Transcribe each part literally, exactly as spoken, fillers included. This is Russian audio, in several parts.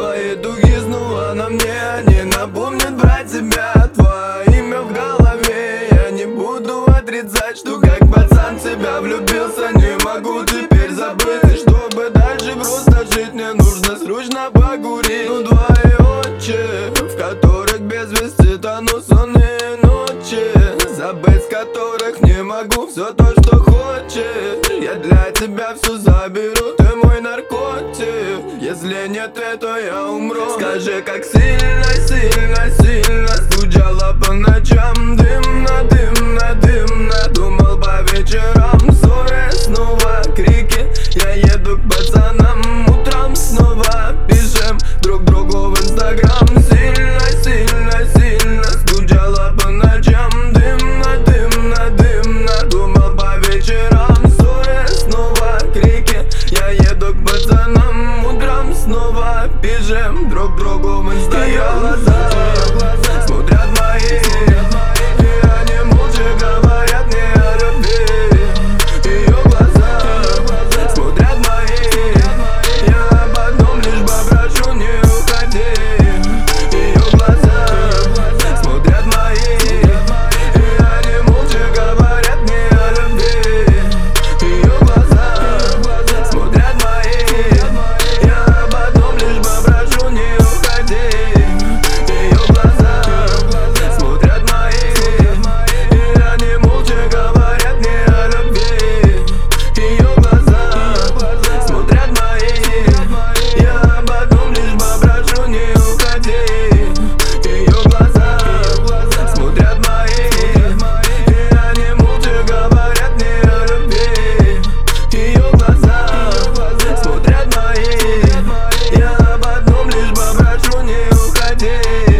Твои духи снова на мне, они напомнят про тебя. Твое имя в голове, я не буду отрицать, что как пацан в тебя влюбился. Не могу теперь забыть, и чтобы дальше просто жить, мне нужно срочно покурить. Ну твои очи, в которых без вести тону сонные ночи, забыть с которых не могу все то, что хочешь. Я для тебя все заберу, ты мой наркотик. Если нет, то я умру. Скажи, как сильно, сильно, сильно скучала по ночам. Дымно, дымно, дымно, думал по вечерам. Ссоры, снова крики, я еду к пацанам. Утром снова пишем друг другу в инстаграм. Сильно, сильно, сильно скучала по ночам. Дымно, дымно, дымно, думал по вечерам. Ссоры, снова крики, я еду к пацанам. Утром снова пишем друг другу в инстаграм. Ее глаза, глаза смотрят мои, и они молча говорят мне о любви. Ее глаза, глаза смотрят мои, я об одном лишь попрошу, не уходи. Ее глаза, глаза смотрят мои, и они молча говорят мне о любви. Ее глаза, глаза смотрят мои, я об одном лишь попрошу, не уходи. Ее глаза, глаза смотрят мои, и они молча говорят мне о любви. Ее глаза, глаза смотрят мои, я об одном лишь попрошу, не уходи. Ее глаза, глаза смотрят мои, и они молча говорят мне о любви. Ее глаза, глаза смотрят мои, я об одном лишь попрошу, не уходи.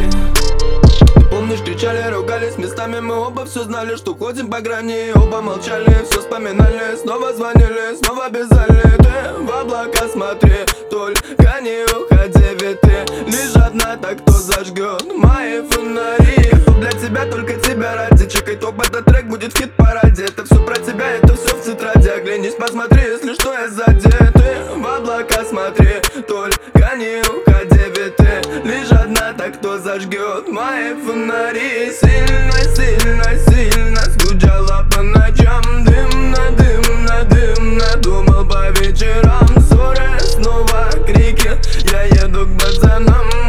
Помнишь, кричали, ругались местами, мы оба все знали, что ходим по грани. Оба молчали, все вспоминали, снова звонили, снова обязали. Ты в облака смотри, только не уходи, ведь ты лишь одна, так кто зажгет мои фонари. Готов для тебя, только тебя ради. Чекай топ, этот трек будет в хит-параде. Это все про тебя, это все в тетради. Оглянись, посмотри, если что, я сзади. Ты в облака смотри, только не уходи, ведь ты лишь одна, так кто зажгет мои фонари. Сильно, сильно, сильно скучала по ночам. Дымно, дымно, дымно, думал по вечерам. Ссоры, снова крики, я еду к пацанам.